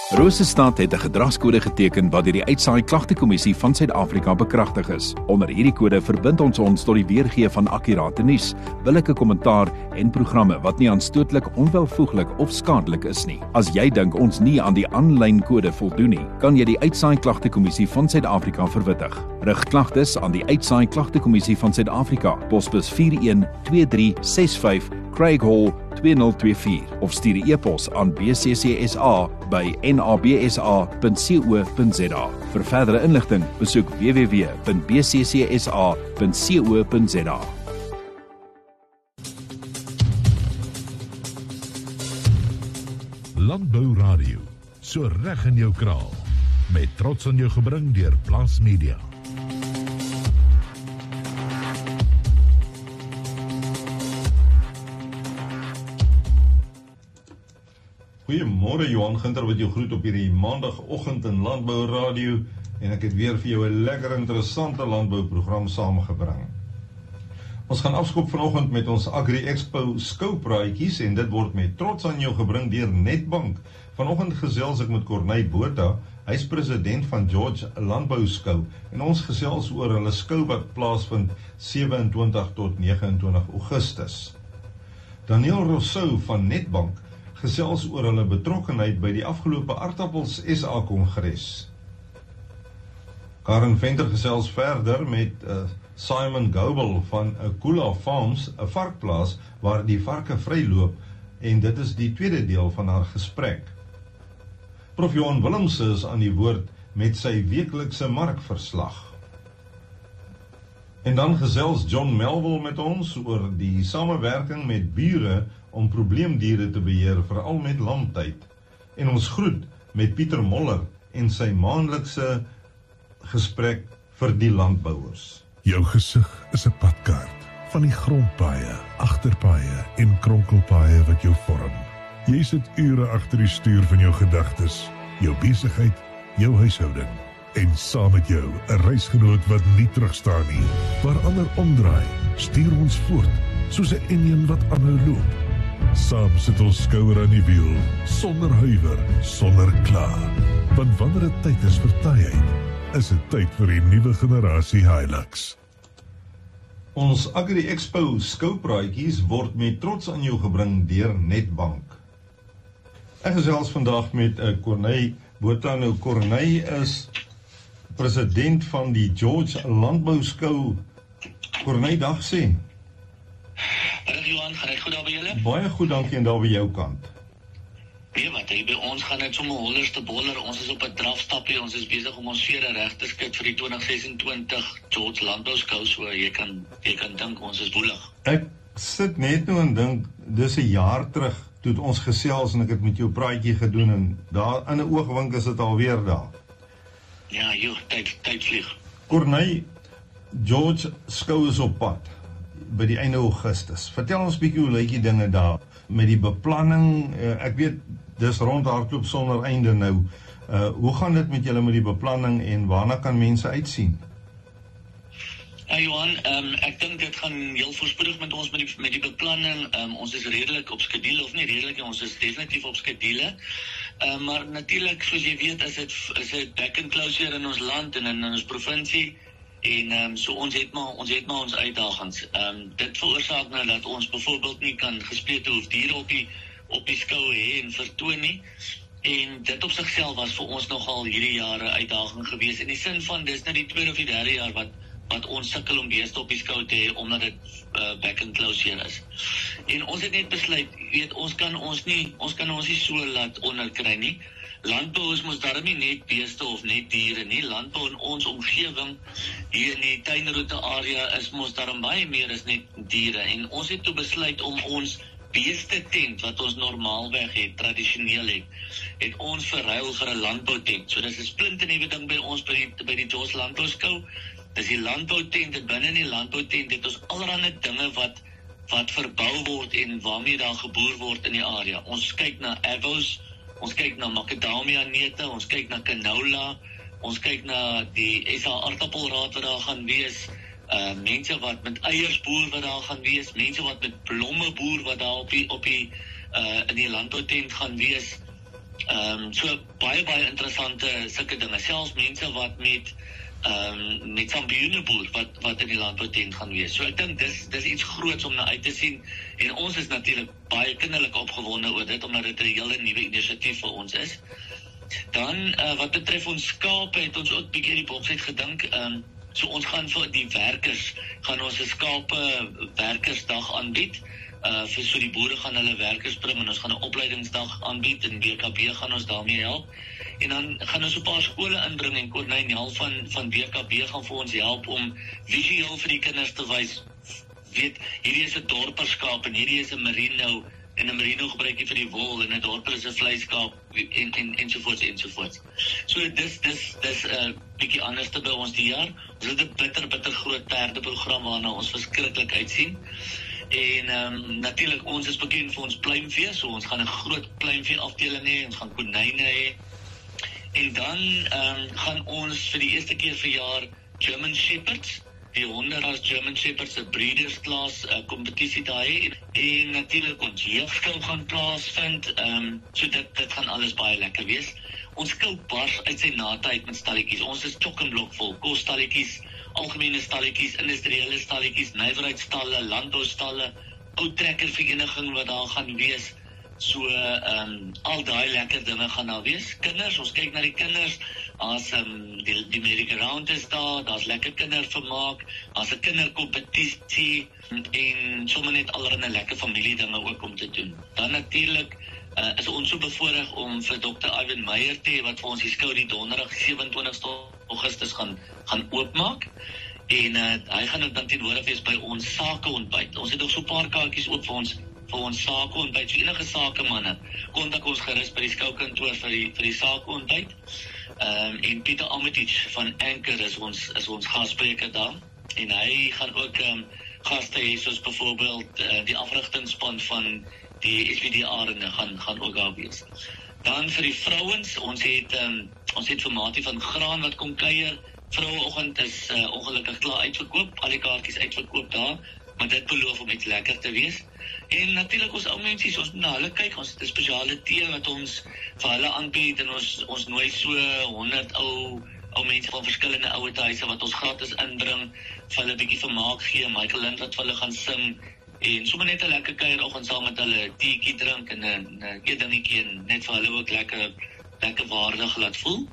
Rosestad het 'n gedragskode geteken wat deur die Uitsaai Klagtekommissie van Suid-Afrika bekragtig is. Onder hierdie kode verbind ons tot die weergee van akkurate nuus, billike kommentaar en programme wat nie aanstootlik, onwelvoeglik of skadelik is nie. As jy dink ons nie aan die aanlyn kode voldoen nie, kan jy die Uitsaai Klagtekommissie van Suid-Afrika verwittig. Rig klagtes aan die Uitsaai Klagtekommissie van Suid-Afrika, posbus 412365 Craig Hall 2024 of stuur 'n e-pos aan bccsa@nabsa.co.za. Vir verdere inligting, besoek www.bccsa.co.za. Landbou Radio, so reg in jou kraal, met trots aan jou gebring deur Plaas Media. Goeiemôre, Johan Ginter wat jou groet op hierdie maandagoggend in Landbou Radio, en ek het weer vir jou 'n lekker interessante landbouprogram saamgebring. Ons gaan afskop vanoggend met ons Agri Expo skoupraatjies, en dit word met trots aan jou gebring deur Netbank. Vanoggend gesels ek met Corneille Botha, hy's president van George Landbou Skou, en ons gesels oor hulle skou wat plaasvind 27 tot 29 Augustus. Daniel Rousseau van Netbank gesels oor hulle betrokkenheid by die afgelope Aardappels SA Kongres. Karen Venter gesels verder met Simon Goebel van Kula Farms, 'n varkplaas waar die varke vryloop, en dit is die tweede deel van haar gesprek. Prof Johan Willemse is aan die woord met sy weeklikse markverslag. En dan gesels John Melville met ons oor die samewerking met bure om probleemdiere te beheer, veral met lamtyd. En ons groet met Pieter Moller en sy maandelikse gesprek vir die landbouers. Jou gesig is 'n padkaart van die grondpaaie, agterpaaie en kronkelpaaie wat jou vorm. Jy sit ure agter die stuur van jou gedagtes, jou besigheid, jou huishouding, en saam met jou 'n reisgenoot wat nie terugstaan nie. Waar ander omdraai, stuur ons voort soos 'n enjin wat aanhou loop. Saam sit ons skouer aan die wiel, sonder huiwer, sonder kla. Want wanneer dit tyd is vir taaiheid, is dit tyd vir die nuwe generasie Hilux. Ons Agri Expo skoupraatjies word met trots aan jou gebring deur Netbank. Ek gesels vandag met Corneille Botha. Nou, Corneille is president van die George Landbou Skou. Corneille, dag sê. Johan, gaan dit goed daar by julle? Baie goed, dankie, en daar by jou kant. Weet wat, by ons gaan dit sommer hollers te boller. Ons is op 'n drafstapie, ons is besig om ons vere reg te skit vir die 2026 George Landbou Skou, so jy kan dink ons is woelig. Ek sit net nou en dink, dis 'n jaar terug, toe het ons gesels en ek het met jou praatjie gedoen, en daar in 'n oogwink is dit alweer daar. Ja, joh, tyd vlieg. Corneille, George Skou is op pad by die einde Augustus. Vertel ons bietjie hoe lyk die dinge daar met die beplanning. Ek weet dis rondhardloop sonder einde nou. Hoe gaan dit met julle met die beplanning en waarna kan mense uitsien? Ja, Johan, ek dink dit gaan heel voorspoedig met ons met die beplanning. Ons is redelik op skedule, of nie redelik, ons is definitief op skedule. Maar natuurlik, soos jy weet, is dit back and closure in ons land en in ons provinsie. En so ons het maar ons uitdagings. Dit veroorsaak nou dat ons byvoorbeeld nie kan gesplete hoefdiere op die skou hê en vertoon nie. En dit op sigself was vir ons nogal hierdie jare uitdaging gewees. In die sin van dis nou die tweede of die derde jaar wat ons sukkel om beeste op die skou te hê, omdat dit back and closure is. En ons het net besluit, weet, ons kan ons nie so laat onderkry nie. Landbou is mos daarom nie net beeste of net diere nie. Landbou in ons omgewing hier in die tuinroete area is mos daarom baie meer as net diere. En ons het toe besluit om ons beeste tent wat ons normaalweg het, tradisioneel het ons verruil vir 'n landbou tent. So dis 'n splinternuwe ding by ons by die George Landbou Skou. Dis die landbou tent, en binne in die landbou tent het ons allerlei dinge wat verbou word en waarmee daar geboer word in die area. Ons kyk na avos, ons kyk na macadamia neute, ons kyk na canola, ons kyk na die SA aardappelraad wat daar gaan wees, mense wat met eiers boer wat daar gaan wees, mense wat met blomme boer wat daar op die in die landboutent gaan wees. So baie interessante sulke dinge, selfs mense wat met sambioene boer wat in die landboutent gaan wees. So ek dink dis iets groots om na uit te sien, en ons is natuurlik baie kinderlik opgewonde oor dit, omdat dit 'n hele nuwe inisiatief vir ons is. Dan wat betref ons skape, het ons ook bietjie die boks uit gedink. So ons gaan vir die werkers, gaan ons 'n skape werkersdag aanbied. So die boere gaan hulle werkers bring, en ons gaan 'n opleidingsdag aanbied, en WKB gaan ons daarmee help. En dan gaan ons 'n paar skole inbring, en Corneille Nel van WKB gaan vir ons help om visueel vir die kinders te wys, weet, hierdie is 'n dorperskaap, en hierdie is 'n merino, en 'n merino gebruik jy vir die wol, en 'n dorper is 'n vleiskaap, ensovoorts. So dis 'n bietjie anders te by ons die jaar. Ons het 'n bitter groot perdeprogram waarna ons verskriklik uitsien. En natuurlik, ons is bekend vir ons pluimvee, so ons gaan 'n groot pluimvee afdeling hê, ons gaan konyne hê. En dan gaan ons vir die eerste keer vir jaar German Shepherds, die honderras German Shepherds, 'n breeders klas kompetisie daar hê. En natuurlik ons jeugskou gaan plaasvind, so dit gaan alles baie lekker wees. Ons skou bars uit sy nate uit met stalletjies. Ons is chock en blok vol, kosstalletjies, algemene stalletjies, industriële stalletjies, nywerheidsstalle, landboustalle, ou trekkervereniging wat daar gaan wees. So al daai lekker dinge gaan daar wees. Kinders, ons kyk na die kinders. As die merry-go-round is daar's lekker kindervermaak, as 'n kinderkompetisie, en sommer net allerlei lekker familiedinge ook om te doen. Dan natuurlik is ons so bevoorreg om vir Dr. Ivan Meyer te hê, wat vir ons die skou die donderdag 27 Augustus gaan oopmaak. En hy gaan ook dan teenwoordig wees by ons sakeontbyt. Ons het nog so 'n paar kaartjies oop vir ons sakeontbyt. So enige sakemanne, kontak ons gerus by die skoukantoor vir die sakeontbyt. En Pieter Armitage van Anchor is ons gasspreker daar. En hy gaan ook gaste hê, soos byvoorbeeld die afrigtingsspan van die SPDA-arende gaan ook daar wees. Dan vir die vrouens, ons het vir Matie van Graan wat kom kuier. Vroueoggend is ongelukkig klaar uitverkoop, al die kaartjies uitverkoop daar, maar dit beloof om iets lekker te wees. En natuurlik ons ou mensies, ons moet na hulle kyk, ons het 'n spesiale tee wat ons vir hulle aanbied, en ons nooi so 100 ou mense van verskillende ouerhuise wat ons gratis inbring, vir hulle 'n bietjie vermaak gee, Michael Lind wat vir hulle gaan sing, en sommer net 'n lekker kuieroggend saam met hulle, teetjie drink en 'n eetdingetjie, en net vir hulle ook lekker waardig laat voel.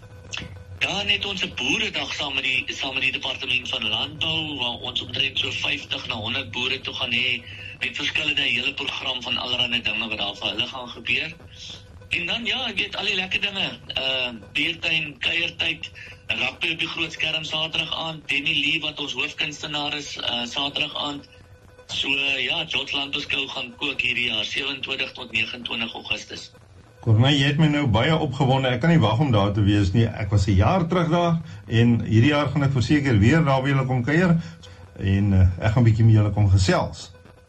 Dan het ons 'n boeredag saam met die departement van landbou, waar ons omtrent so 50 na 100 boere toe gaan hê, met verskillende hele program van allerlei dinge wat daar vir hulle gaan gebeur. En dan jy weet, al die lekker dinge, beertuin, kuiertyd, rugby op die groot skerm Saterdag aand, Denny Lee wat ons hoofkunstenaar is, Saterdag aand. So George Landbouwskou gaan kook hierdie jaar, 27 tot 29 Augustus. Corneille, jy het my nou baie opgewonde, ek kan nie wag om daar te wees nie. Ek was 'n jaar terug daar, en hierdie jaar gaan ek verseker weer daar by julle kom kuier, en ek gaan bietjie met julle kom gesels.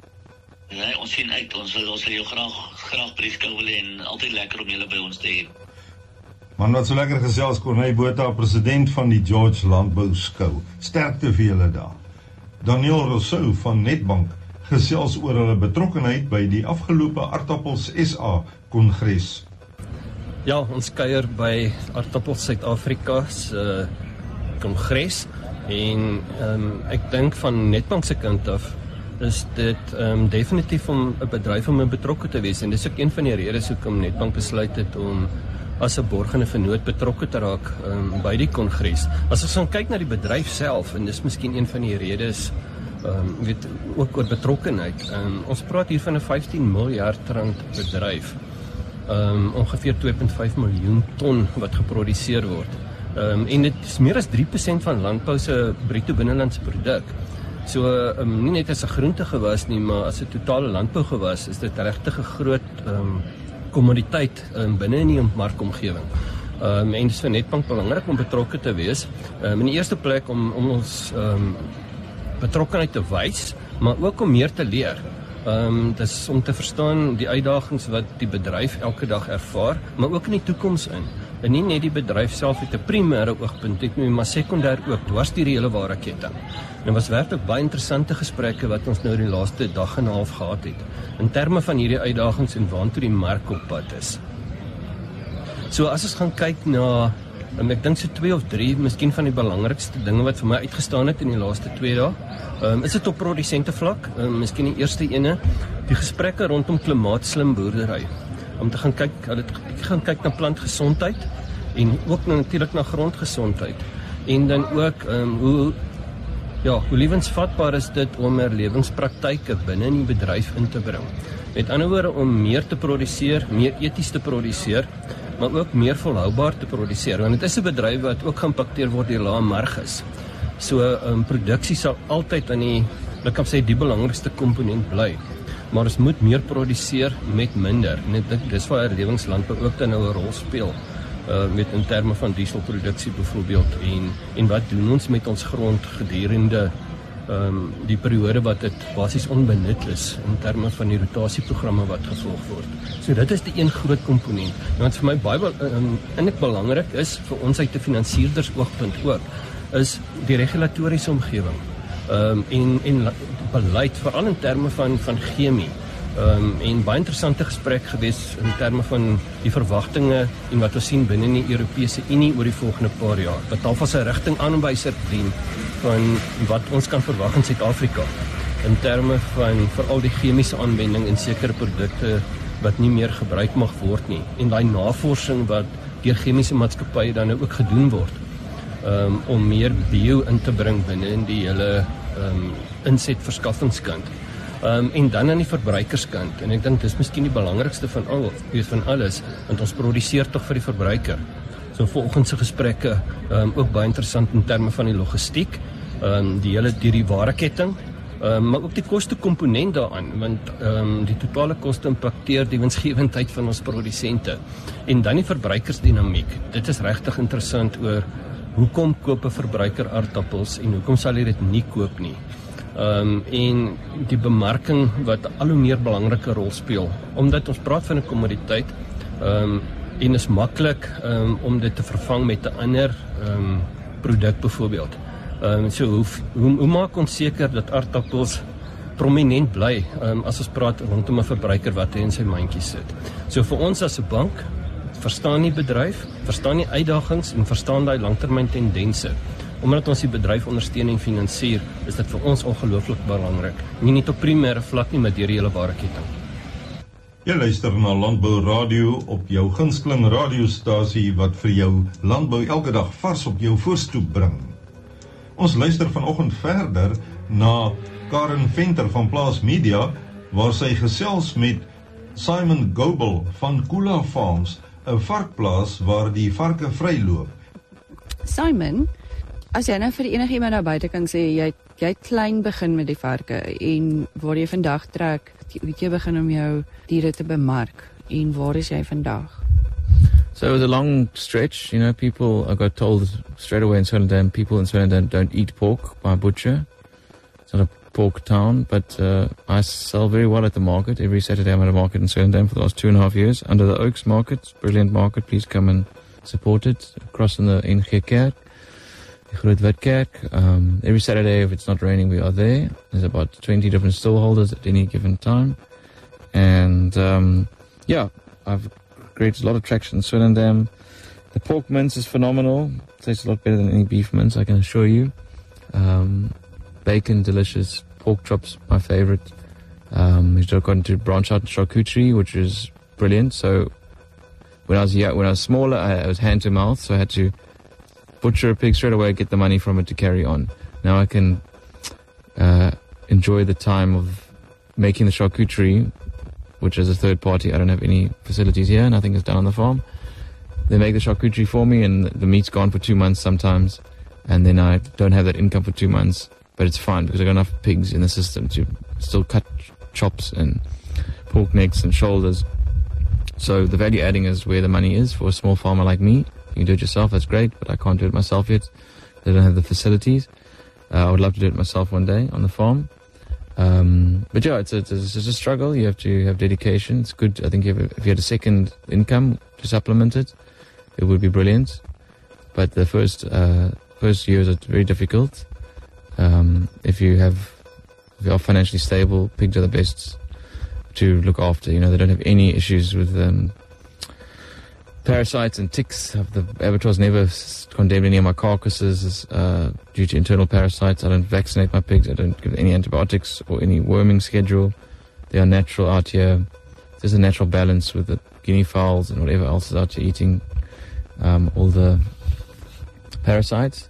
Nee, ons sien uit, ons wil jou graag by die skou wil hê, en altyd lekker om julle by ons te hê. Man, wat so lekker gesels, Corneille Botha, president van die George Landbouwskou. Sterkte vir julle daar. Daniel Rousseau van Netbank gesels oor hulle betrokkenheid by die afgelope Aardappels SA Kongres. Ja, ons kuier by Aardappels Suid-Afrika se Kongres, en ek dink van Netbank se kant af is dit definitief om 'n bedryf om betrokke te wees, en dis ook een van die redes hoekom Netbank besluit het om as 'n borgende vennoot betrokke te raak by die kongres. As ons gaan kyk na die bedryf self, en dis miskien een van die redes ook oor betrokkenheid. Ons praat hier van 'n 15 miljard rand bedryf. Ongeveer 2.5 miljoen ton wat geproduseer word. En dit is meer as 3% van landbou se bruto binnelandse produk. So nie net as 'n groentegewas nie, maar as 'n totale landbougewas is dit regtig 'n groot kommoditeit binne in die markomgewing. En dit is vir Netbank belangrik om betrokke te wees. In die eerste plek om ons betrokkenheid te wys, maar ook om meer te leer. Dis om te verstaan die uitdagings wat die bedryf elke dag ervaar, maar ook in die toekoms in. En nie net die bedryf self het 'n primêre oogpunt, maar sekondêr ook, dwars deur die hele waardeketting. En was werklik baie interessante gesprekke wat ons nou die laaste dag en 'n half gehad het, in terme van hierdie uitdagings en waantoe die mark op pad is. So as ons gaan kyk na, ek dink so 2 of 3, miskien van die belangrikste dinge wat vir my uitgestaan het in die laaste 2 dae, is dit op produsente vlak, miskien die eerste ene, die gesprekke rondom klimaatslim boerdery, om te gaan kyk na plantgesondheid, en ook natuurlik na grondgesondheid, en dan ook hoe lewensvatbaar is dit om lewingspraktyke binne in die bedryf in te bring. Met ander woorde, om meer te produseer, meer eties te produseer, maar ook meer volhoubaar te produseer, want dit is 'n bedryf wat ook geïmpakteer word deur lae marges. So produksie sal altyd aan die belangrikste komponent bly. Maar ons moet meer produseer met minder. En ek dink dis waar herlewingslandbou ook dan nou 'n rol speel. Met in terme van dieselproduksie byvoorbeeld en wat doen ons met ons grond gedurende die periode wat dit basies onbenut is in terme van die rotasieprogramme wat gevolg word. So dit is die een groot komponent. Nou wat vir my baie belangrik is vir ons uit 'n finansierdersoogpunt ook, is die regulatoriese omgewing en beleid, veral in terme van chemie. En baie interessante gesprek gewees in terme van die verwagtinge en wat ons sien binne die Europese Unie oor die volgende paar jaar. Wat alvas 'n rigtingaanwyser dien van wat ons kan verwag in Suid-Afrika in terme van veral die chemiese aanwending in sekere produkte wat nie meer gebruik mag word nie. En daai navorsing wat deur chemiese maatskappye dan nou ook gedoen word om meer bio in te bring binne in die hele insetverskaffingskant. En dan aan die verbruikerskant, en ek dink dis miskien die belangrikste van alles, want ons produseer tog vir die verbruiker. So volgens se gesprekke ook baie interessant in terme van die logistiek, die hele die wareketting, maar ook die kostekomponent daaraan, want die totale koste impakteer die winsgewendheid van ons produsente. En dan die verbruikersdinamiek. Dit is regtig interessant oor hoekom koop 'n verbruiker aardappels en hoekom sal hy dit nie koop nie. En die bemarking wat al hoe meer belangrike rol speel, omdat ons praat van 'n kommoditeit en is maklik om dit te vervang met 'n ander produk byvoorbeeld. So hoe maak ons seker dat aardappels prominent bly as ons praat rondom 'n verbruiker wat hy in sy mandjie sit. So vir ons as 'n bank, verstaan die bedryf, verstaan die uitdagings en verstaan daai langtermyn tendense. Omdat ons die bedryf ondersteun en finansier, is dit vir ons ongelooflik belangrik. Nie net op primêre vlak nie, maar deur die hele waardeketting. Jy luister na Landbou Radio op jou gunsteling radiostasie wat vir jou landbou elke dag vars op jou voorstoep bring. Ons luister vanoggend verder na Karen Venter van Plaas Media, waar sy gesels met Simon Goebel van Kula Farms, 'n varkplaas waar die varke vryloop. Simon, as jy nou vir enigiemand daar buite kan sê, jy het klein begin met die varke en waar jy vandag trek, hoe jy begin om jou diere te bemark en waar is jy vandag? So it was a long stretch, people, I got told straight away in Swellendam, people in Swellendam don't eat pork by a butcher. It's not a pork town, but I sell very well at the market. Every Saturday I'm at a market in Swellendam for the last 2.5 years, under the Oaks market, brilliant market, please come and support it, across in the NG Kerk. Groot Witkerk. Every Saturday, if it's not raining, we are there. There's about 20 different stallholders at any given time. And I've created a lot of traction in Swellendam. The pork mince is phenomenal. It tastes a lot better than any beef mince, I can assure you. Bacon, delicious. Pork chops, my favorite. We've gotten to branch out in charcuterie, which is brilliant. So when I was smaller, I was hand to mouth, so I had to butcher a pig straight away, get the money from it to carry on. Now I can enjoy the time of making the charcuterie, which is a third party. I don't have any facilities here. Nothing is done on the farm. They make the charcuterie for me, and the meat's gone for 2 months sometimes, and then I don't have that income for 2 months. But it's fine because I've got enough pigs in the system to still cut chops and pork necks and shoulders. So the value adding is where the money is for a small farmer like me. You can do it yourself, that's great, but I can't do it myself yet. They don't have the facilities. I would love to do it myself one day on the farm. But yeah, it's a struggle. You have to have dedication. It's good. I think if you had a second income to supplement it, it would be brilliant. But the first years are very difficult. If you are financially stable, pigs are the best to look after. They don't have any issues with parasites and ticks. The abattoirs never condemned any of my carcasses due to internal parasites. I don't vaccinate my pigs. I don't give any antibiotics or any worming schedule. They are natural out here. There's a natural balance with the guinea fowls and whatever else is out here eating all the parasites.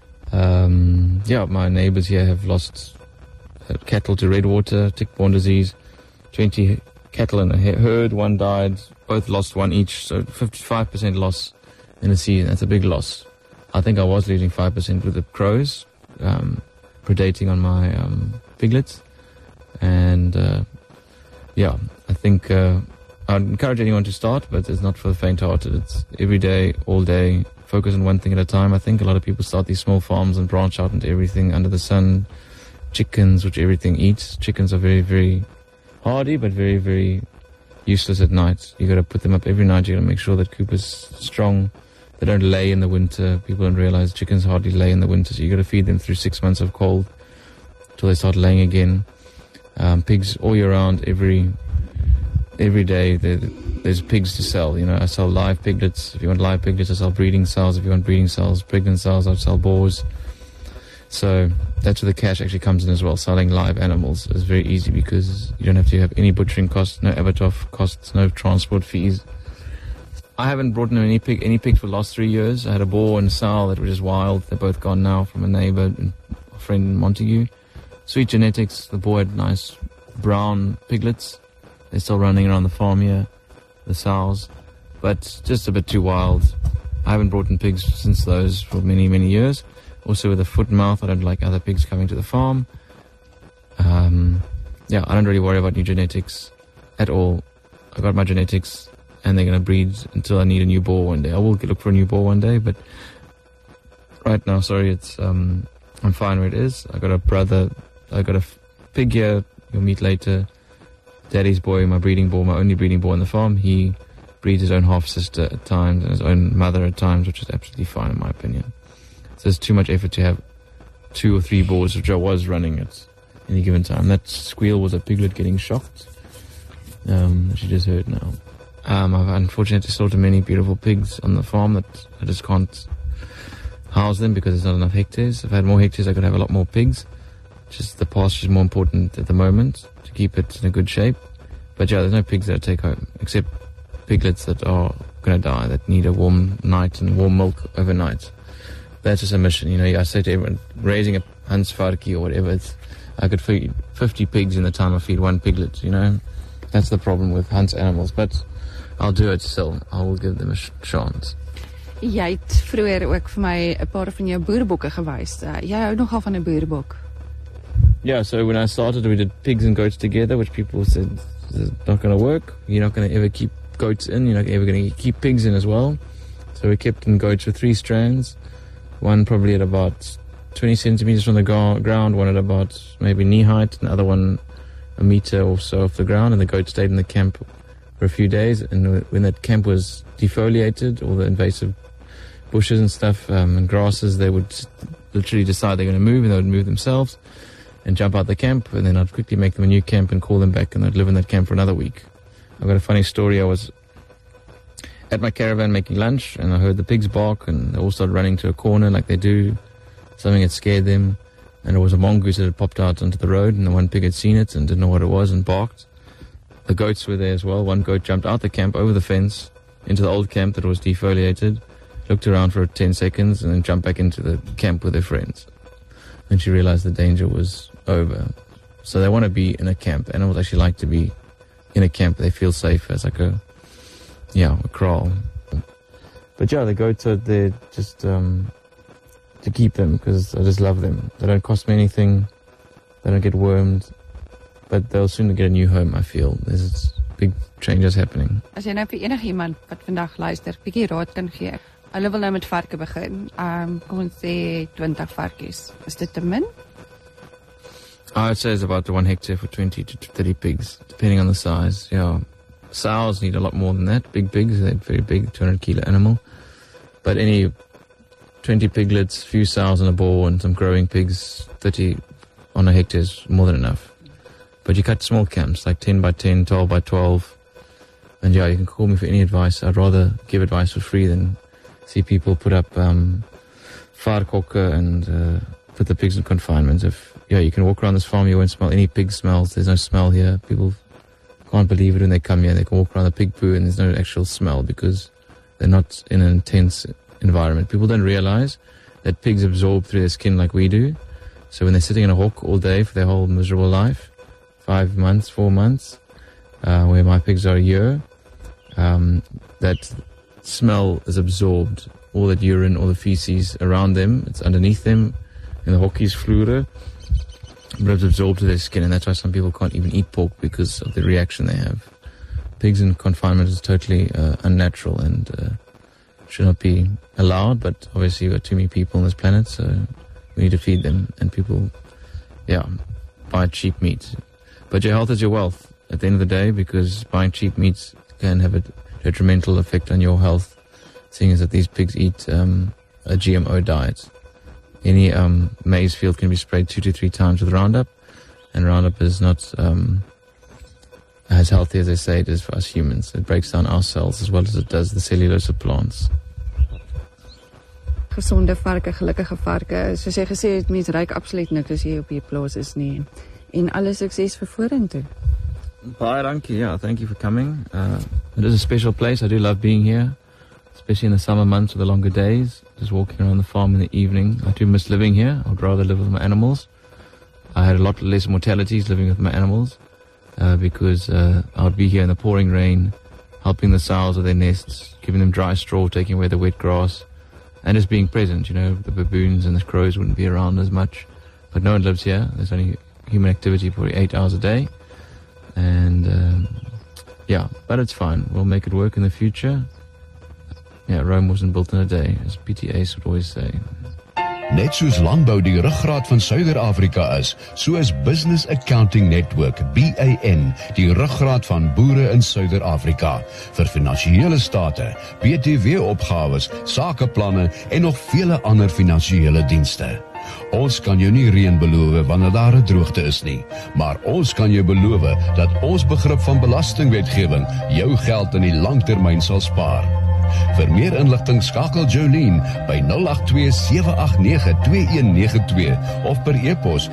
My neighbors here have lost cattle to red water, tick-borne disease. 20 cattle in a herd, one died. Both lost one each, so 55% loss in a season. That's a big loss. I think I was losing 5% with the crows predating on my piglets. And I think I'd encourage anyone to start, but it's not for the faint-hearted. It's every day, all day, focus on one thing at a time. I think a lot of people start these small farms and branch out into everything under the sun. Chickens, which everything eats. Chickens are very, very hardy, but very, very useless at night. You got to put them up every night. You got to make sure that coop is strong. They don't lay in the winter. People don't realize chickens hardly lay in the winter, so you got to feed them through 6 months of cold till they start laying again. Pigs all year round, every day. There's pigs to sell. You know, I sell live piglets. If you want live piglets, I sell breeding cells. If you want breeding cells, pregnant cells, I sell boars. So that's where the cash actually comes in as well. Selling live animals is very easy because you don't have to have any butchering costs, no abattoir costs, no transport fees. I haven't brought in any pigs for the last 3 years. I had a boar and a sow that were just wild. They're both gone now from a neighbor and a friend in Montague. Sweet genetics. The boar had nice brown piglets. They're still running around the farm here, the sows, but just a bit too wild. I haven't brought in pigs since those for many, many years. Also with a foot and mouth, I don't like other pigs coming to the farm. I don't really worry about new genetics at all. I got my genetics and they're going to breed until I need a new boar one day. I will look for a new boar one day, but right now, it's I'm fine where it is. I got a pig here, you'll meet later. Daddy's boy, my breeding boar, my only breeding boar on the farm. He breeds his own half-sister at times and his own mother at times, which is absolutely fine in my opinion. So there's too much effort to have 2 or 3 boars, which I was running at any given time. That squeal was a piglet getting shocked. She just heard now. I've unfortunately slaughtered many beautiful pigs on the farm that I just can't house them because there's not enough hectares. If I had more hectares, I could have a lot more pigs. Just the pasture is more important at the moment to keep it in a good shape. But there's no pigs that I take home, except piglets that are going to die, that need a warm night and warm milk overnight. That's just a mission, I say to everyone, raising a Hansvarkie or whatever, I could feed 50 pigs in the time I feed one piglet, That's the problem with Hans animals, but I'll do it still. I will give them a chance. Jy het vroeër ook vir my 'n paar van jou boerbokke gewys. Jy hou nogal van 'n boerbok. Yeah, so when I started, we did pigs and goats together, which people said is not going to work. You're not going to ever keep goats in. You're not ever going to keep pigs in as well. So we kept in goats with 3 strands. One probably at about 20 centimeters from the ground, one at about maybe knee height, and the other one a meter or so off the ground. And the goat stayed in the camp for a few days. And when that camp was defoliated, all the invasive bushes and stuff and grasses, they would literally decide they're going to move, and they would move themselves and jump out the camp. And then I'd quickly make them a new camp and call them back, and they'd live in that camp for another week. I've got a funny story. I was at my caravan making lunch, and I heard the pigs bark, and they all started running to a corner like they do. Something had scared them, and it was a mongoose that had popped out onto the road, and the one pig had seen it and didn't know what it was and barked. The goats were there as well. One goat jumped out the camp, over the fence, into the old camp that was defoliated, looked around for 10 seconds, and then jumped back into the camp with their friends. And she realized the danger was over. So they want to be in a camp. Animals actually like to be in a camp. They feel safe as like a kraal. But the goats are there just to keep them, because I just love them. They don't cost me anything. They don't get wormed. But they'll soon get a new home, I feel. There's big changes happening. As jy nou vir enigiemand wat vandag luister, bietjie raad kan gee. Hulle wil nou met varke begin. Kom ons sê 20 varkies. Is dit te min? I would say it's about 1 hectare for 20 to 30 pigs, depending on the size. Sows need a lot more than that. Big pigs, they're very big, 200 kilo animal. But any 20 piglets, few sows and a boar, and some growing pigs, 30 on a hectare is more than enough. But you cut small camps, like 10 by 10, 12 by 12. And yeah, you can call me for any advice. I'd rather give advice for free than see people put up varkhokke and put the pigs in confinement. You can walk around this farm, you won't smell any pig smells. There's no smell here. People can't believe it when they come here. They can walk around the pig poo and there's no actual smell because they're not in an intense environment. People don't realize that pigs absorb through their skin like we do. So when they're sitting in a hok all day for their whole miserable life, 5 months, 4 months, where my pigs are a year, that smell is absorbed. All that urine, all the feces around them, it's underneath them in the hokkies vloere, but it's absorbed to their skin, and that's why some people can't even eat pork because of the reaction they have. Pigs in confinement is totally unnatural and should not be allowed, but obviously we've got too many people on this planet, so we need to feed them, and people, buy cheap meat. But your health is your wealth at the end of the day, because buying cheap meat can have a detrimental effect on your health, seeing as that these pigs eat a GMO diet. Any maize field can be sprayed 2 to 3 times with Roundup, and Roundup is not as healthy as they say it is for us humans. It breaks down our cells as well as it does the cellulose of plants. Gesonde varke, gelukkige varke. Soos jy gesê het, mens ruik absoluut niks as jy op die plaas is nie. En alle sukses vir vorentoe. Baie dankie. Yeah, thank you for coming. It is a special place. I do love being here, especially in the summer months with the longer days. Just walking around the farm in the evening. I do miss living here. I'd rather live with my animals. I had a lot less mortalities living with my animals because I would be here in the pouring rain, helping the sows with their nests, giving them dry straw, taking away the wet grass, and just being present. The baboons and the crows wouldn't be around as much. But no one lives here. There's only human activity for 8 hours a day. And but it's fine. We'll make it work in the future. Yeah, Rome wasn't built in a day, as PTAs would always say. Net soos landbou die ruggraat van Suider-Afrika is, so is Business Accounting Network, BAN, die ruggraat van boere in Suider-Afrika, vir finansiële state, BTW-opgawes, sakeplanne en nog vele ander finansiële dienste. Ons kan jou nie reën beloof wanneer daar 'n droogte is nie, maar ons kan jou beloof dat ons begrip van belastingwetgewing jou geld in die langtermyn sal spaar. Vir meer inligting skakel Jolene by 082-789-2192 of per e-pos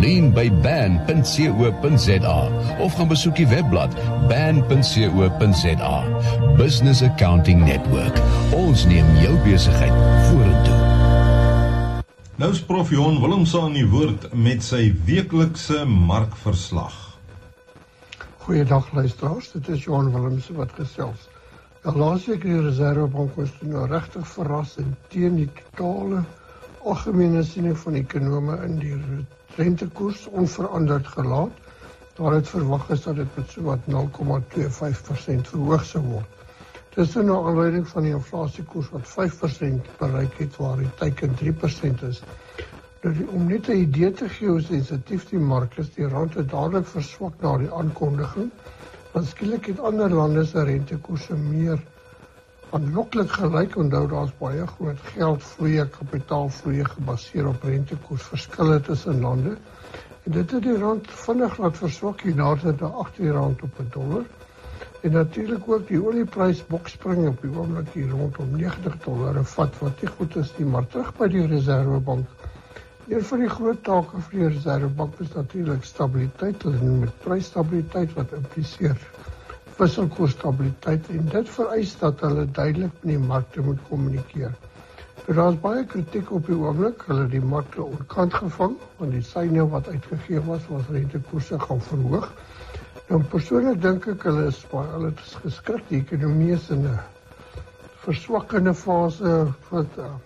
jolene@ban.co.za of gaan besoek die webblad ban.co.za. Business Accounting Network. Ons neem jou besigheid vorentoe. Nou is Prof Johan Willemse aan die woord met sy weeklikse markverslag. Goeiedag luisteraars, dit is Johan Willemse wat gesels. Laas week die Reservebank was nou regtig verras en teen die totale algemene siening van ekonome in die rentekoers onveranderd gelaat. Daar het verwag is dat dit met so wat 0,25% verhoog sou word. Dis nou aanleiding van die inflasiekoers wat 5% bereik het, waar die teiken 3% is. Om net 'n idee te gee hoe sensitief die mark is, die rand het dadelik verswak na die aankondiging, want skielik het ander lande se rentekoerse meer aanloklik gelyk. Onthou daar's baie groot geldvloeie, kapitaalvloeie gebaseer op rentekoersverskille tussen lande. En dit het die rand vinnig laat verswak hiernaartoe na R18 op 'n dollar. En natuurlik ook die olieprys bokspring op die oomblik hier rondom $90 en vat wat nie goed is nie, maar terug by die Reservebank. Een van die groot take vir die Reservebank is natuurlik stabiliteit, en met prysstabiliteit wat impliseer wisselkoersstabiliteit, en dit vereis dat hulle duidelik met die markte moet kommunikeer. Daar is baie kritiek op die oomblik, hulle die markte onkant gevang, want die syne wat uitgegee was rentekoerse gaan verhoog. En persoonlik dink ek hulle is geskrik, die ekonomie is in 'n verswakkende fase wat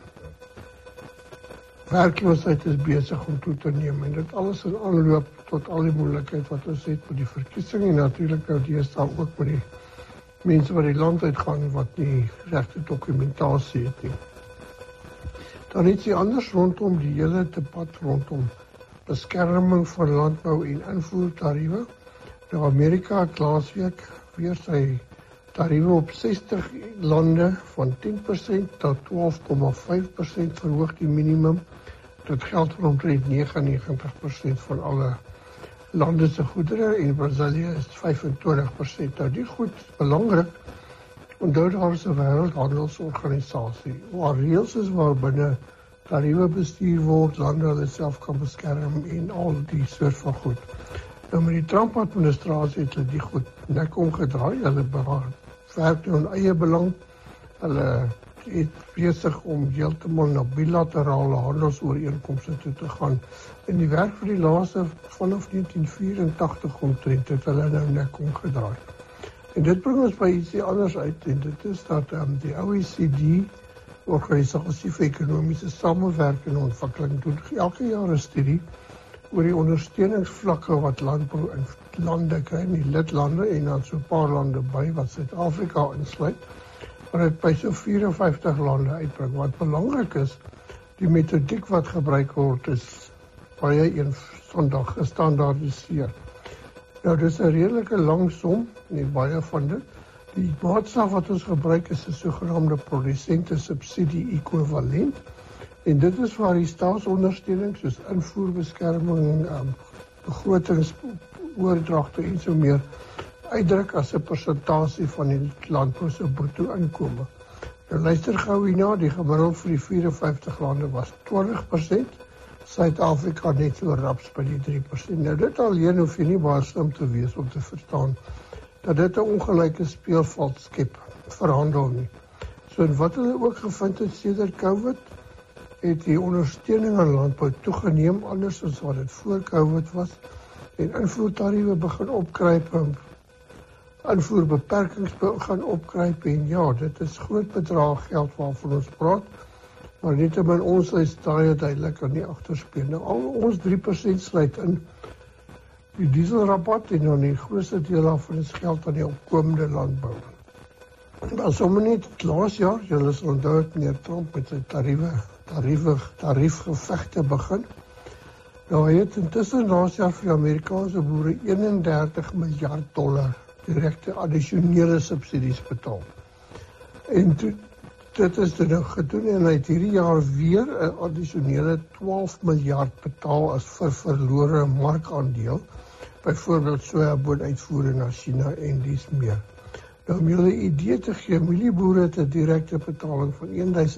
werkloosheid is besig om toe te neem, en dit alles in aanloop tot al die moeilikheid wat ons het met die verkiesing, en natuurlik nou deesdae ook met die mense wat die land uitgaan wat nie regte dokumentasie het nie. Dan iets anders rondom die hele debat rondom beskerming van landbou en invoertariewe. Nou Amerika het laasweek weer sy tariewe op 60 lande van 10% tot 12,5% verhoog die minimum. Dit geld vir omtrent 99% van alle lande se goedere en Brasilië is 25%. Nou die goed is belangrik. Onthou daar is 'n wêreldhandelsorganisasie waar reëls is waarbinne tariewe bestuur word, lande hulle self kan beskerm en al die soort van goed. Nou met die Trump-administrasie het hulle die goed nek omgedraai. Hulle werk nou in eie belang. Hulle het besig om heeltemal na bilaterale handelsooreenkomste toe te gaan. En die werk vir die laaste vanaf 1984 omtrent het hulle nou nek omgedraai. En dit bring ons by ietsie anders uit en dit is dat die OECD, Organisasie vir Ekonomiese Samewerking en Ontwikkeling, doen elke jaar 'n studie oor die ondersteuningsvlakke wat landbou in lande kry, die lidlande en dan so 'n paar lande by wat Suid-Afrika insluit, maar dit by so 54 lande uitbring. Wat belangrik is, die metodiek wat gebruik word is baie eenvoudig gestandaardiseer. Nou dis 'n redelike lang som, nie baie van dit. Die maatstaf wat ons gebruik is 'n sogenaamde produsente subsidie ekwivalent. En dit is waar die staatsondersteuning soos invoerbeskerming, begrotingsoordragte en so meer uitdruk as 'n persentasie van die landbou se bruto inkomste. Nou luister gou hierna, die gemiddeld vir die 54 lande was 20%, Suid-Afrika net so raps by die 3%. Nou dit alleen hoef jy nie baie slim te wees om te verstaan dat dit 'n ongelyke speelveld skep vir handel nie. So en wat hulle ook gevind het sedert COVID, het die ondersteuning aan landbou toegeneem anders as wat dit voor COVID was en invoertariewe begin opkruip en invoerbeperkings begin opkruip en ja, dit is groot bedrag geld waarvan ons praat, maar nietemin ons is baie duidelik aan die agterspieël. Nou al ons 3% sluit in die dieselrabat en dan die grootste deel daarvan is geld aan die opkomende landbou. En sommer net laas jaar, julle sal onthou het meneer Trump met sy tariefgevegte begin. Nou hy het intussen laas jaar vir die Amerikaanse boere $31 miljard direkte addisionele subsidies betaal. En dit is nou gedoen en hy het hierdie jaar weer 'n addisionele 12 miljard betaal as vir verlore markandeel, byvoorbeeld sojaboonuitvoere na China en dies meer. Nou om julle 'n idee te gee, mielieboere het 'n direkte betaling van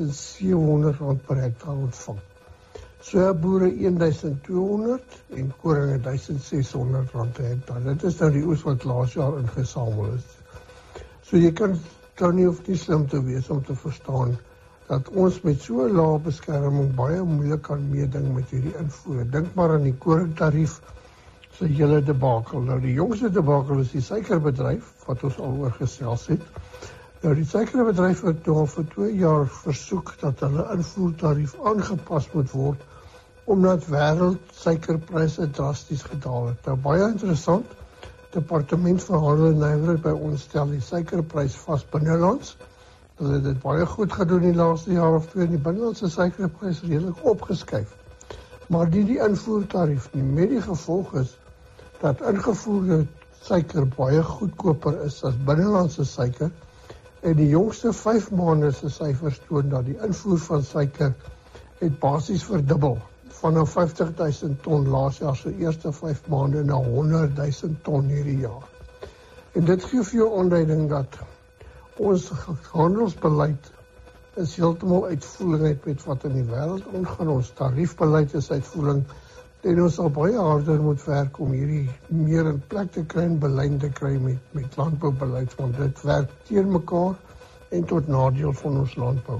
R1.700 per hektaar ontvang. Sojaboere R1.200 en koring R1.600 per hektaar. Dit is nou die oes wat laas jaar ingesamel is. So jy kan dan nie hoef nie slim te wees om te verstaan dat ons met so 'n lae beskerming baie moeilik kan meeding met hierdie invoere. Dink maar aan die koringtarief se hele debakel. Nou die jongste debakel is die suikerbedryf wat ons al oor gesels het. Nou die suikerbedryf het al vir 2 jaar versoek dat hulle invoertarief aangepas moet word omdat wêreldsuikerpryse drasties gedaal het. Nou baie interessant. Departement van Handel en Nywerheid by ons stel die suikerprys vas binnelands. Hulle het dit baie goed gedoen die laaste jaar of 2 en die binnelandse suikerprys redelik opgeskuif. Maar die invoertarief nie, met die gevolg is dat ingevoerde suiker baie goedkoper is as binnelandse suiker en die jongste 5 maande se syfers toon dat die invoer van suiker het basies verdubbel vanaf 50,000 ton laas jaar se eerste 5 maande na 100,000 ton hierdie jaar. En dit gee vir jou aanduiding dat ons handelsbeleid is heeltemal uitvoering met wat in die wêreld aangaan. Ons tariefbeleid is uitvoering en ons sal baie harder moet werk om hierdie meer in plek te kry en belyn te kry met landboubeleid, want dit werk teen mekaar en tot nadeel van ons landbou.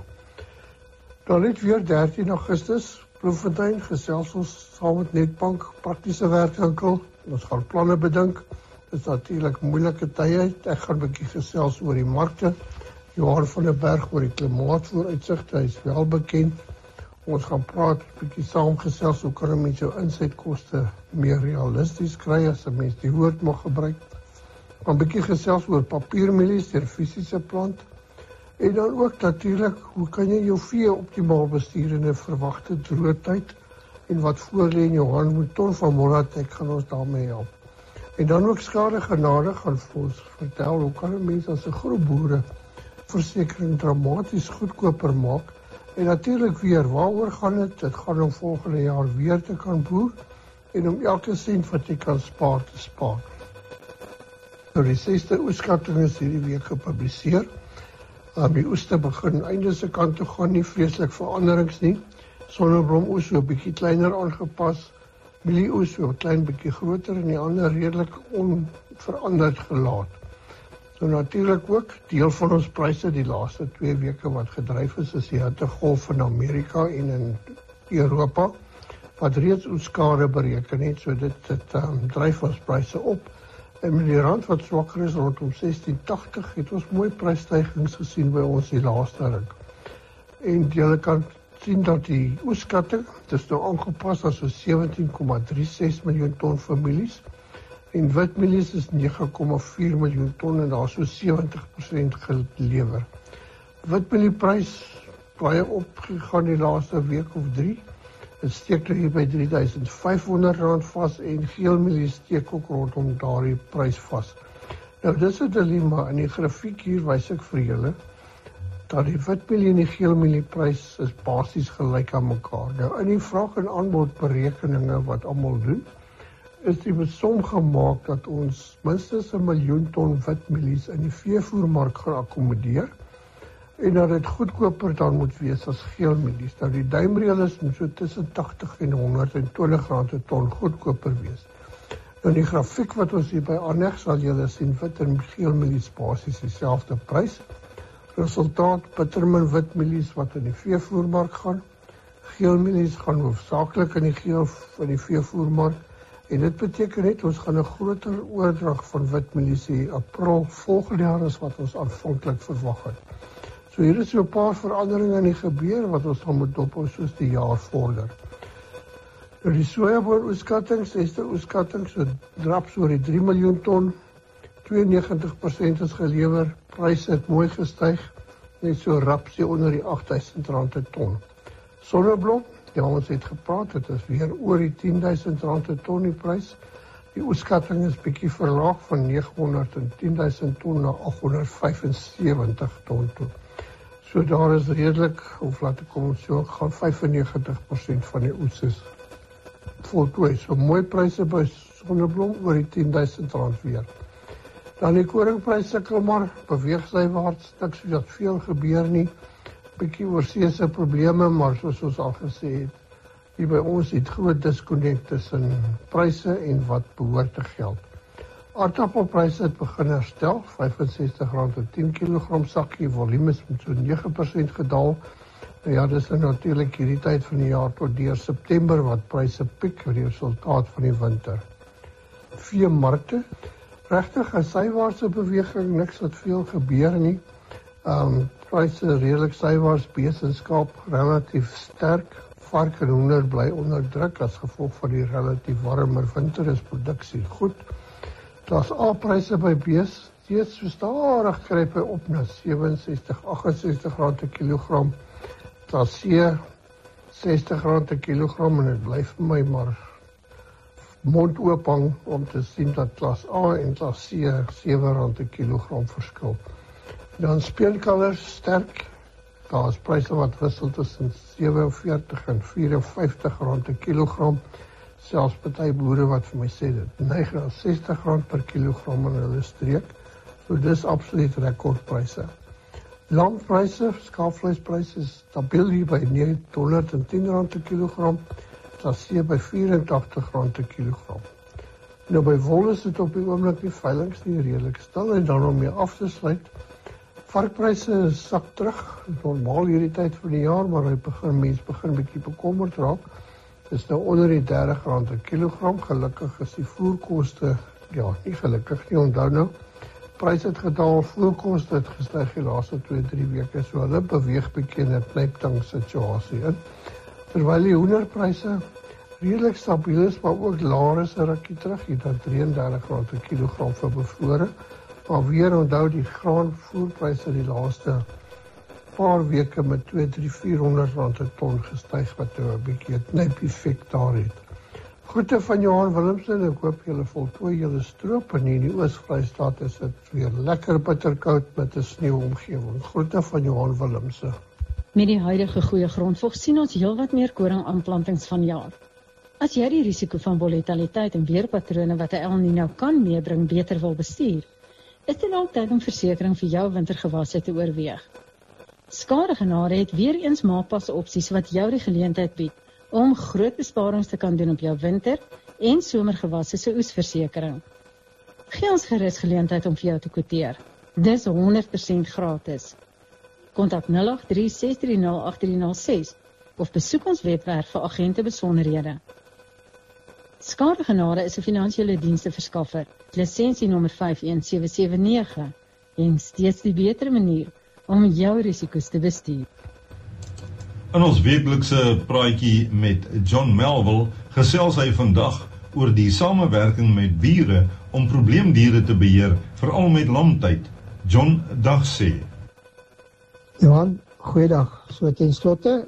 Dan het weer 13 Augustus, Bloemfontein, gesels ons saam met Netbank, praktiese werkwinkel. Ons gaan planne bedink. Dit is natuurlik moeilike tye. Ek gaan 'n bietjie gesels oor die markte. Johan van der Berg oor die klimaatvooruitsigte, hy is wel bekend. Ons gaan praat, 'n bietjie saamgesels, hoe kan 'n mens jou insetkoste meer realisties kry as 'n mens die woord mag gebruik. 'n Bietjie gesels oor papiermielies, deur fisiese plant. En dan ook natuurlik, hoe kan jy jou vee optimaal bestuur in 'n verwagte droogtyd en wat voorlê in jou hand moet ton van Moratek gaan ons daarmee help. En dan ook skadegenade gaan vir ons vertel, hoe kan 'n mens as 'n groep boere versekering dramaties goedkoper maak. En natuurlik weer, waaroor gaan dit? Dit gaan om volgende jaar weer te kan boer en om elke sent wat jy kan spaar te spaar. Nou die 6de oeskatting is hierdie week gepubliseer. Die oes te begin einde se kant toe gaan, nie vreeslik veranderings nie. Sonneblomoes so 'n bietjie kleiner aangepas, mielieoes so 'n klein bietjie groter en die ander redelik onveranderd gelaat. Nou natuurlik ook, deel van ons pryse die laaste 2 weke wat gedryf is die hittegolf in Amerika en in Europa, wat reeds oeskade bereken het, so dit dryf ons pryse op. En met die rand wat swakker is rondom 16.80, het ons mooi prysstygings gesien by ons die laaste ruk. En jy kan sien dat die oeskatting, dit is nou aangepas as so 17,36 miljoen ton vir mielies, en witmielies is 9,4 miljoen ton en daar so 70% gelewer. Witmielieprys baie opgegaan die laaste week of 3. Dit steek hier by R3.500 vas en geelmielie steek ook rondom daardie prys vas. Nou dis 'n dilemma, in die grafiek hier wys ek vir julle dat die witmielie en die geelmielie-prys is basies gelyk aan mekaar. Nou in die vraag en aanbod berekeninge wat almal doen, is die besom gemaak dat ons minstens 1 miljoen ton witmielies in die veevoermark gaan akkommodeer en dat dit goedkoper dan moet wees as geelmielies. Nou die duimreël is so tussen 80 en 120 rand per ton goedkoper wees. Nou die grafiek wat ons hier by aanheg sal julle sien wit en geelmielies basies dieselfde prys. Resultaat bittermin witmielies wat in die veevoermark gaan. Geelmielies gaan hoofsaaklik in die veevoermark. En dit beteken net ons gaan 'n groter oordrag van witmielies in April volgende jaar as wat ons aanvanklik verwag het. So hier is so 'n paar veranderinge in die gebeur wat ons dan moet dophou soos die jaar vorder. Nou die sojaboon-oeskatting, 6de oeskatting, so drap so oor die 3 miljoen ton, 92% is gelewer, pryse het mooi gestyg, net so rapsie onder die R8.000 per ton. Sonneblom, ja ons het gepraat, het is weer oor die R10.000 per ton die prys. Die oeskatting is bietjie verlaag van 910.000 ton na 875 ton toe. So daar is redelik, of laat ek kom so, gaan 95% van die oes is voltooi. So mooi pryse by sonneblom oor die R10.000 weer. Dan die koringprys sukkel maar, beweeg sywaarts, niks wat veel gebeur nie. Bietjie oorseese probleme, maar soos ons al gesê het, hier by ons het groot disconnect tussen pryse en wat behoort te geld. Aardappelpryse het begin herstel, R65 per 10 kg sakkie, volume is met so 9% gedaal. Nou ja, dis natuurlik hierdie tyd van die jaar tot deur September wat pryse piek vir die resultaat van die winter. Veemarkte, regtig 'n sywaartse beweging, niks wat veel gebeur nie. Pryse redelik sywaarts, bees en skaap relatief sterk. Vark en hoender bly onder druk as gevolg van die relatief warmer winter is produksie goed. Klas A-pryse by bees steeds so stadig kruip hy op na 67, 68 rand per kilogram. Klas C R60 per kilogram en dit bly vir my maar mond oop hang om te sien dat klas A en klas C R7 per kilogram verskil. Dan speenkalvers sterk. Daar is pryse wat wissel tussen 47 en 54 rand per kilogram. Selfs party boere wat vir my sê dit neig na 60 rand per kilogram in hulle streek. So dis absoluut rekordpryse. Lamspryse, skaapvleispryse is stabiel hier by 910 rand per kilogram. Klas C by 84 rand per kilogram. Nou by wol is dit op die oomblik nie veilings nie, redelik stil en dan om mee af te sluit. Varkpryse sak terug, normaal hierdie tyd van die jaar, maar mens begin bietjie bekommerd raak. Dit is nou onder die 30 rand per kilogram, gelukkig is die voerkoste, ja, nie gelukkig nie, onthou nou, pryse het gedaal, voerkoste het gestyg die laaste 2-3 weke, so hulle beweeg bietjie in 'n knyptang situasie in. Terwyl die hoenderpryse redelik stabiel is, maar ook laer is 'n rukkie terug, hier dan 33 rand per kilogram vir bevrore. Maar weer onthou die graanvoerpryse die laaste paar weke met 200-400 rand per ton gestyg wat nou 'n bietjie 'n knyp effek daar het. Groete van Johan Willemse, ek hoop julle voltooi julle stroop en in die Oos-Vrystaat is dit weer lekker bitterkoud met 'n sneeuomgewing. Groete van Johan Willemse. Met die huidige goeie grondvog sien ons heelwat meer koringaanplantings vanjaar. As jy die risiko van volatiliteit en weerpatrone wat 'n El Niño kan meebring beter wil bestuur, is dit dalk tyd om versekering vir jou wintergewasse te oorweeg. Skadegenade het weer eens maakpasse opsies wat jou die geleentheid bied om groot besparings te kan doen op jou winter- en somergewasse se oesversekering. Gee ons gerus geleentheid om vir jou te kwoteer. Dis 100% gratis. Kontak 083-630-8306 of besoek ons webwerf vir agente besonderhede. Skadegenade is 'n finansiële diensteverskaffer, lisensienommer 51779 en steeds die beter manier om jou risiko's te bestuur. In ons weeklikse praatjie met John Melville gesels hy vandag oor die samewerking met bure om probleemdiere te beheer, veral met lamtyd. John, dag sê. Johan, goeiedag. So ten slotte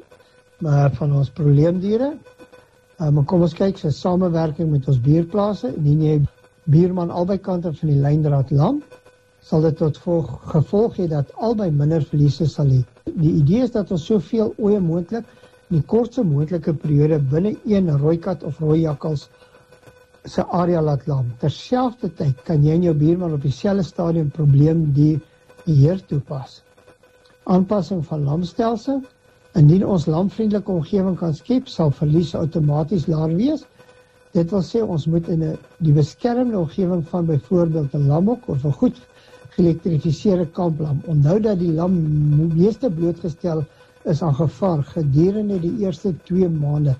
van ons probleemdiere. Maar kom ons kyk, so samewerking met ons buurplase. Indien jy buurman albei kante van die lyndraad lam, sal dit tot gevolg hê dat albei minder verliese sal hê. Die idee is dat ons soveel ooe moontlik in die kortste moontlike periode binne een rooikat of rooi jakkals se area laat lam. Terselfdertyd kan jy en jou buurman op dieselfde stadium probleemdier beheer toepas. Aanpassing van lamstelsel. Indien ons lamvriendelike omgewing kan skep, sal verliese outomaties laer wees. Dit wil sê ons moet in die beskermde omgewing van byvoorbeeld 'n lamhok of 'n goed geelektrifiseerde kamplam. Onthou dat die lam meeste blootgestel is aan gevaar gedurende die eerste 2 maande.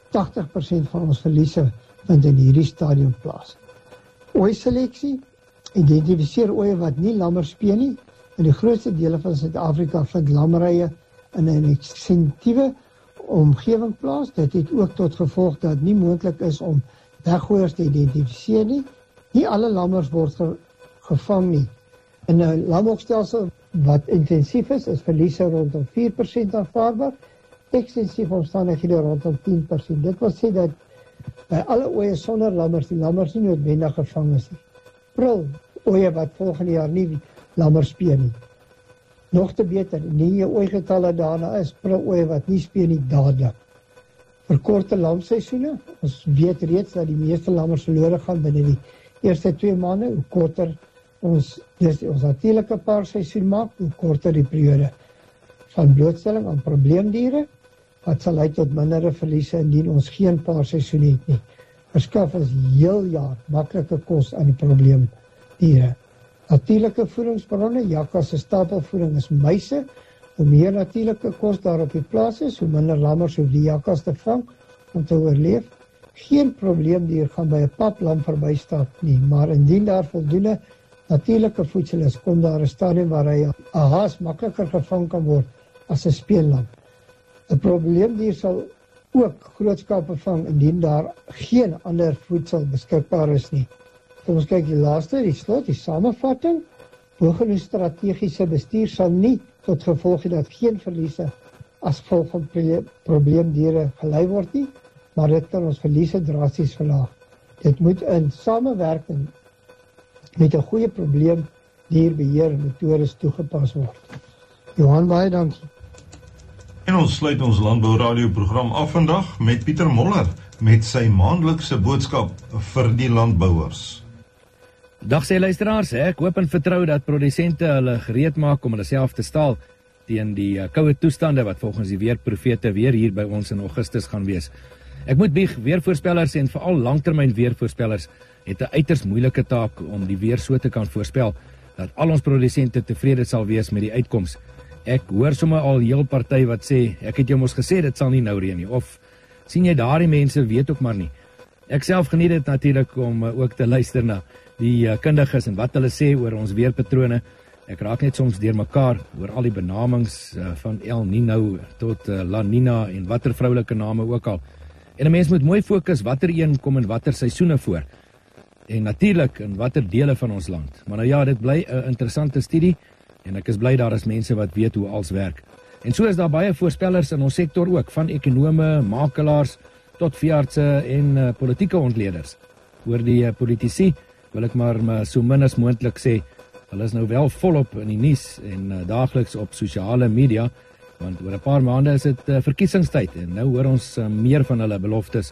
80% van ons verliese vind in hierdie stadium plaas. Ooi-seleksie. Identifiseer ooe wat nie lammer speen nie. In die grootste dele van Suid-Afrika vind lammerye in 'n eksensiewe omgewing plaas. Dit het ook tot gevolg dat nie moontlik is om weggooiers te identifiseer nie. Nie alle lammers word gevang nie. In 'n lamhokstelsel wat intensief is verliese rondom 4% aanvaarbaar. Ekstensief omstandighede rondom 10%. Dit wil sê dat by alle ooe sonder lammers, die lammers nie noodwendig gevang is nie. Prul ooe wat volgende jaar nie lammers speen nie. Nog te beter, indien jou ooigetalle daarna is, prul ooe wat nie speen nie dadelik. Verkorte lamseisoene. Ons weet reeds dat die meeste lammers verlore gaan binne die eerste 2 maande. Hoe korter ons natuurlike paarseisoen maak, hoe korter die periode van blootstelling aan probleemdiere, wat sal lei tot mindere verliese indien ons geen paarseisoen het nie. Verskaf ons heel jaar maklike kos aan die probleemdiere. Natuurlike voedingsbronne, jakkals se stapelvoeding is muise. Hoe meer natuurlike kos daar op die plaas is, hoe minder lammers hoef die jakkals te vang om te oorleef. Geen probleemdier gaan by 'n paplam verbystap nie, maar indien daar voldoende natuurlike voedsel is, kom daar 'n stadium waar hy 'n haas makliker gevang kan word as 'n speenlam. 'n Probleemdier sal ook grootskape vang indien daar geen ander voedsel beskikbaar is nie. Kom ons kyk die laaste, die slot, die samevatting. Bogenoemde strategiese bestuur sal nie tot gevolg hê dat geen verliese as gevolg van probleemdiere gelei word nie, maar dit kan ons verliese drasties verlaag. Dit moet in samewerking met 'n goeie probleemdierbeheer metodes toegepas word. Johan, baie dankie. En ons sluit ons Landbou Radio program af vandag met Pieter Moller met sy maandelikse boodskap vir die landbouers. Dag sê luisteraars, ek hoop en vertrou dat produsente hulle gereed maak om hulle self te staal teen die koue toestande wat volgens die weerprofete weer hier by ons in Augustus gaan wees. Ek moet bieg, weervoorspellers en veral langtermyn weervoorspellers het 'n uiters moeilike taak om die weer so te kan voorspel dat al ons produsente tevrede sal wees met die uitkoms. Ek hoor sommer al heel party wat sê, ek het jou mos gesê dit sal nie nou reën nie, of sien jy daardie mense weet ook maar nie. Ek self geniet dit natuurlik om ook te luister na die kundiges en wat hulle sê oor ons weerpatrone. Ek raak net soms deur mekaar oor al die benamings van El Niño tot La Nina en watter vroulike name ook al. En 'n mens moet mooi fokus watter een kom in watter seisoene voor. En natuurlik in watter dele van ons land. Maar nou ja, dit bly 'n interessante studie en ek is bly daar is mense wat weet hoe alles werk. En so is daar baie voorspellers in ons sektor ook, van ekonome, makelaars tot veeartse en politieke ontleeders. Oor die politici wil ek maar so min as moontlik sê, hulle is nou wel volop in die nuus en daagliks op sosiale media, want oor 'n paar maande is dit verkiesingstyd en nou hoor ons meer van hulle beloftes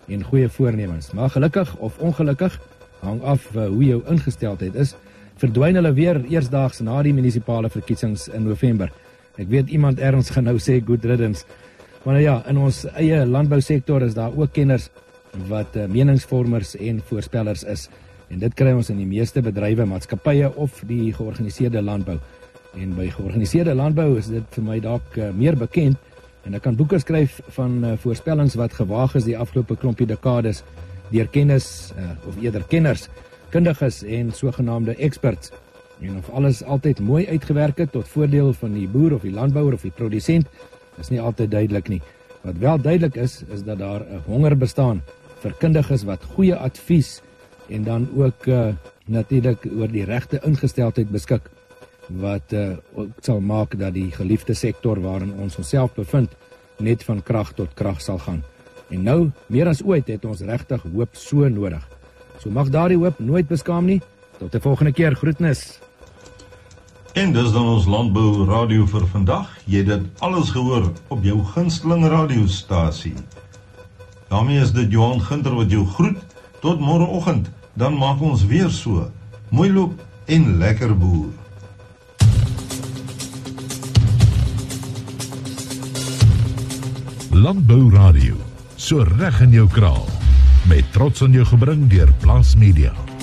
en goeie voornemens. Maar gelukkig of ongelukkig, hang af hoe jou ingesteldheid is, verdwyn hulle weer eersdaags na die munisipale verkiesings in November. Ek weet iemand ergens gaan nou sê good riddance, maar ja, in ons eie landbousektor is daar ook kenners wat meningsvormers en voorspellers is. En dit kry ons in die meeste bedrywe, maatskappye of die georganiseerde landbou. En by georganiseerde landbou is dit vir my dalk meer bekend, en ek kan boeke skryf van voorspellings wat gewaag is die afgelope klompie dekades deur kennis, of eerder kenners, kundiges en sogenaamde experts. En of alles altyd mooi uitgewerk het tot voordeel van die boer of die landbouer of die produsent, is nie altyd duidelik nie. Wat wel duidelik is dat daar 'n honger bestaan vir kundiges wat goeie advies en dan ook natuurlik oor die regte ingesteldheid beskik, wat ook sal maak dat die geliefde sektor waarin ons onsself bevind, net van krag tot krag sal gaan. En nou, meer as ooit, het ons regtig hoop so nodig. So mag daardie hoop nooit beskaam nie. Tot die volgende keer, groetnis. En dis dan ons landbou radio vir vandag. Jy het dit alles gehoor op jou gunsteling radiostasie. Daarmee is dit Johan Ginter wat jou groet. Tot môreoggend, dan maak ons weer so. Mooi loop en lekker boer. Landbou Radio, so reg in jou kraal, met trots aan jou gebring deur Plaas Media.